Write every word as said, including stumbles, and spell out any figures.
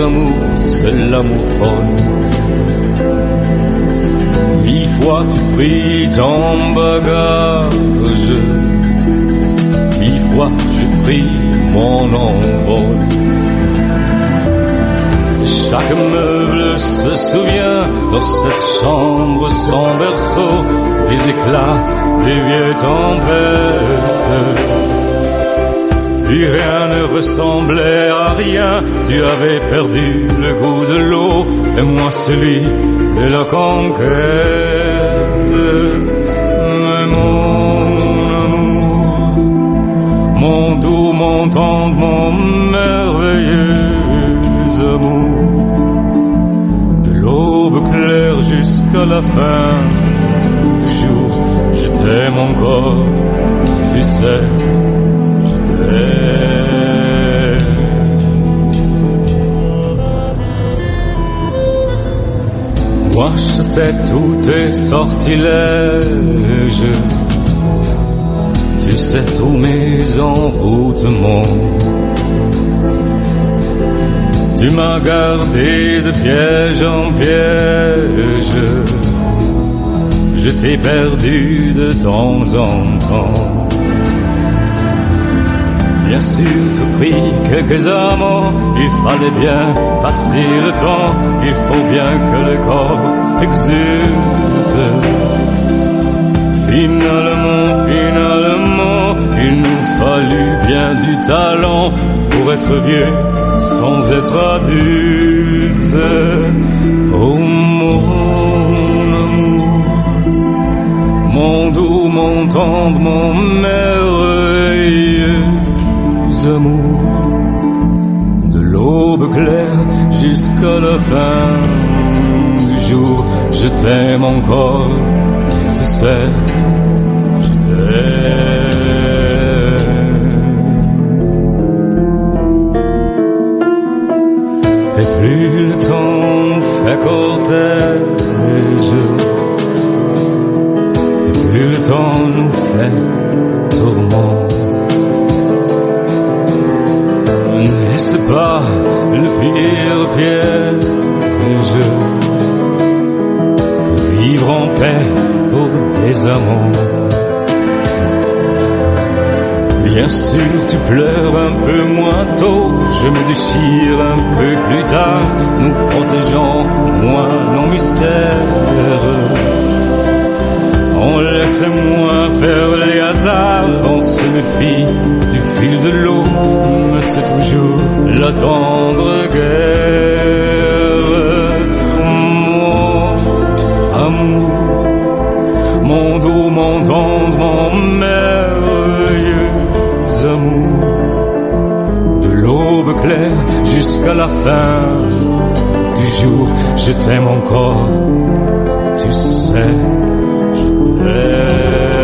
amours, c'est l'amour folle. Mille fois tu pris ton bagage, mille fois j'ai pris mon envol. Chaque meuble se souvient dans cette chambre sans berceau des éclats des vieilles tempêtes. Puis rien ne ressemblait à rien, tu avais perdu le goût de l'eau et moi celui de la conquête. Mais mon amour, mon doux, mon tendre, mon merveilleux amour, de l'aube claire jusqu'à la fin du jour, je t'aime encore, tu sais, je t'aime. Moi je sais tous tes sortilèges, tu sais tous mes envoûtements. Tu m'as gardé de piège en piège, je t'ai perdu de temps en temps. Bien sûr, tu pris quelques amants, il fallait bien passer le temps, il faut bien que le corps exulte. Finalement, finalement, il nous fallut bien du talent pour être vieux sans être adulte. Oh mon amour, mon doux, mon tendre, mon merveilleux amour, de l'aube claire jusqu'à la fin du jour, je t'aime encore, tu sais, je t'aime. Et plus le temps nous fait cortège, et plus le temps nous fait tourment. N'est-ce pas le pire piège que vivre en paix pour des amants? Bien sûr tu pleures un peu moins tôt, je me déchire un peu plus tard, nous protégeons moins nos mystères. On laisse moins faire les hasards, on se méfie du fil de l'eau, mais c'est toujours la tendre guerre. Mon amour, mon doux, mon tendre, mon merveilleux amour, de l'aube claire jusqu'à la fin du jour, je t'aime encore, tu sais. Yeah.